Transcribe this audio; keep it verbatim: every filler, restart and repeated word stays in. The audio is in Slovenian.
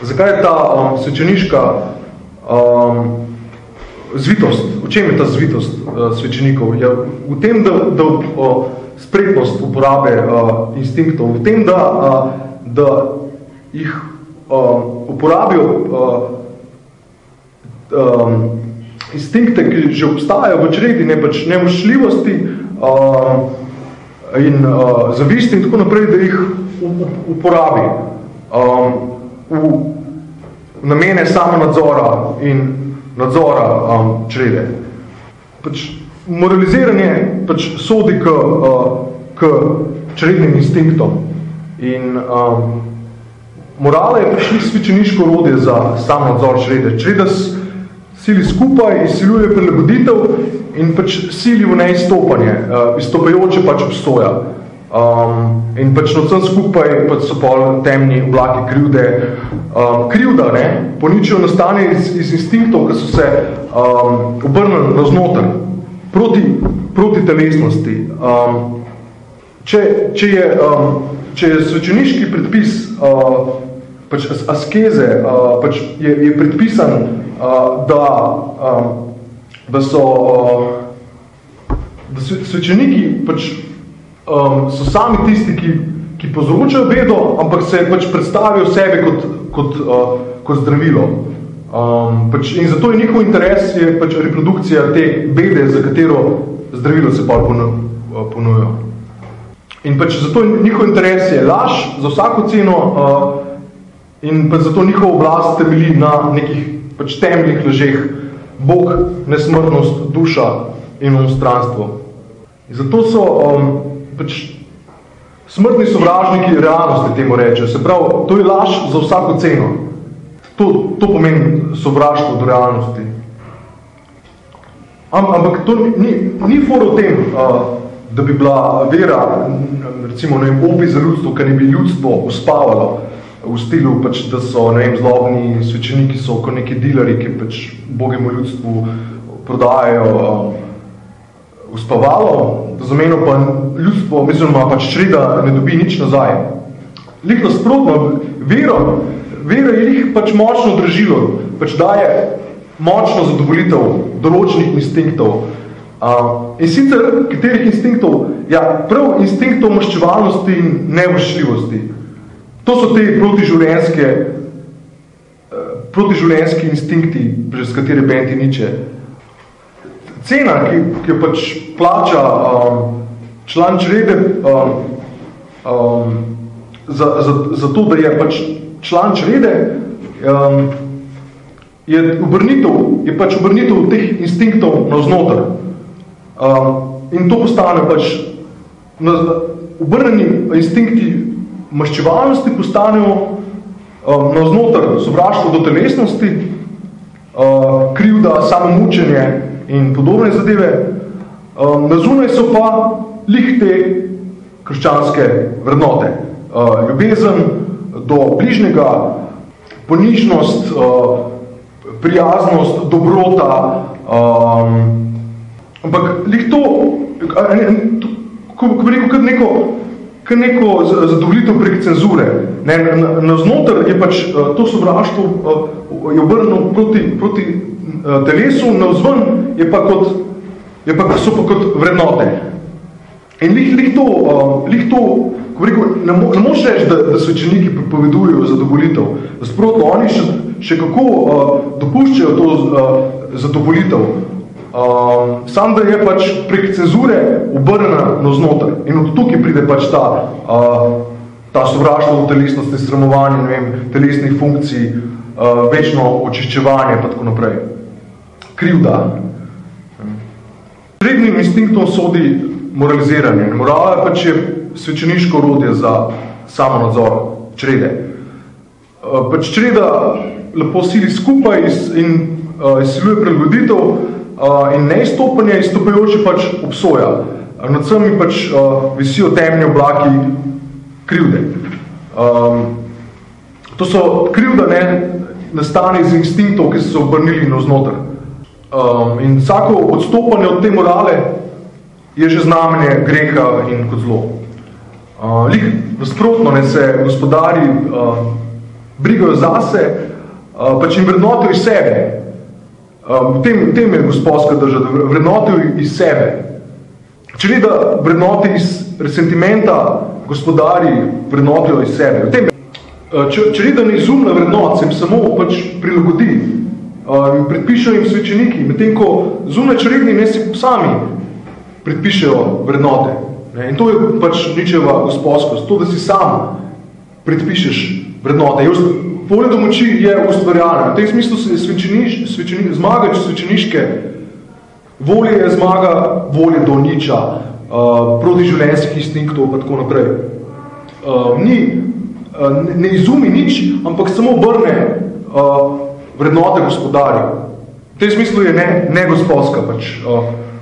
Zakaj je ta um, svečeniška um, zvitost? V čem je ta zvitost uh, svečenikov? Je v tem, da, da uh, spretnost uporabe uh, instinktov, v tem, da, uh, da jih uh, uporabijo uh, um, instinkte, ki že obstajajo v čredi, ne pač nemošljivosti uh, in uh, zavisti in tako naprej, da jih uporabi um, v namene samonadzora in nadzora um, črede. Pač moraliziranje pač sodi k, uh, k črednim instinktom in um, morala je prišli svečeniško orodje za samonadzor črede. Čreda sili skupaj, izsiljuje prilagoditev in pač sili v neizstopanje, uh, izstopajoče pač obstoja. Um, in pač na vsem skupaj pač so pol temni oblaki krivde. Um, krivda, ne, poničijo nastane iz, iz instinktov, ki so se um, obrnili navznoter, proti, proti telesnosti. Um, če, če, je, um, če je svečeniški predpis uh, pač askeze, uh, pač je, je predpisan, uh, da, um, da so uh, da svečeniki pač Um, so sami tisti, ki, ki povzročajo bedo, ampak se pač predstavijo sebe kot, kot, uh, kot zdravilo. Um, pač in zato je njihov interes je pač reprodukcija te bede, za katero zdravilo se pa ponujajo. In pač zato njihov interes je laž za vsako ceno uh, in pač zato njihov oblast temelji na nekih pač temeljnih lažeh. Bog, nesmrtnost, duša in onostranstvo. In zato so um, pač smrtni sovražniki realnosti temu rečejo. Se pravi, to je laž za vsako ceno. To, to pomeni sovraštvo do realnosti. Am, ampak to ni, ni fora v tem, uh, da bi bila vera, recimo, ne vem, opi za ljudstvo, ker ne bi ljudstvo uspavalo v stilu, pač, da so, ne vem, zlobni svečeniki so kot neki dileri, ki pač bogemu ljudstvu prodajajo uh, uspavalo, da zameno pa ljudstvo, mislim, pač čreda ne dobi nič nazaj. Lih nasprotno, vero, vero je lih pač močno držilo, pač daje močno zadovoljitev določenih instinktov. Uh, in sicer katerih instinktov? Ja, prav instinktov maščevalnosti in nevršljivosti. To so te protiživljenjske, uh, protiživljenjski instinkti, s katere benti niče. Cena, ki, ki jo pač plača um, član črede um, um, za, za, za to, da je pač član črede, um, je obrnitev, je pač obrnitev teh instinktov navznoter. Um, in to postane pač na, obrneni instinkti maščevalnosti postanejo um, navznoter sovraštvo do telesnosti, uh, krivda, samomučenje in podobne zadeve. Um, na zunaj so pa lih te krščanske vrednote. Uh, ljubezen do bližnjega, ponižnost, uh, prijaznost, dobrota. Um, ampak lih to, ko bi rekel, kot neko, kot neko zadovoljitev prek cenzure. Ne, na, na znoter je pač uh, to sovraštvo uh, je obrneno proti, proti uh, telesu, navzven je pa kot, je pa, so pa kot vrednote. In lih, lih to, uh, lih to ko bi rekel, ne, mo, ne moš reči, da, da svečeniki pripovedujejo zadovoljitev. Sprotno, oni še, še kako uh, dopuščajo to uh, zadovoljitev. Um, sam da je pač prek cenzure obrnena navznoter. In od tukaj pride pač ta, uh, ta sovraštvo do telesnosti, sramovanje, ne vem, telesnih funkcij, uh, večno očiščevanje pa tako naprej. Krivda. Srednjim instinktom sodi moraliziranje. Morala pač je svečeniško orodje za samonadzor črede. Uh, pač čreda lepo sili skupaj in uh, izsiljuje prilagoditev uh, in neizstopanje, izstopajoče pač obsoja. Uh, nad vsemi pač uh, visijo temni oblaki krivde. Um, to so krivda, ne, nastane iz instinktov, ki so se obrnili navznoter. Um, in vsako odstopanje od te morale je že znamenje greha in kot zlo. Uh, lih nasprotno ne se gospodari uh, brigajo zase, uh, pač jim vrednotijo iz sebe. Um, tem, tem je gospodska drža, da vrednotijo iz sebe. Če ni, da vrednoti iz resentimenta gospodari vrednotijo iz sebe. Tem, uh, če, če ni, da ne izumna vrednot, se jim samo pač prilagodi. Uh, predpišejo jim svečeniki, medtem ko zunaj čredni ne si sami predpišejo vrednote. Ne? In to je pač Ničeva gospodskost, to, da si sam predpišeš vrednote. Volja do moči je ustvarjalna. V tem smislu se svečeniš, svečeni, zmaga svečeniške volje je zmaga volje do niča, uh, proti življenjskih instinktov pa tako naprej. Uh, ni, uh, ne, ne izumi nič, ampak samo obrne uh, vrednote gospodarja. V tem smislu je ne, ne gospodska pač. Uh,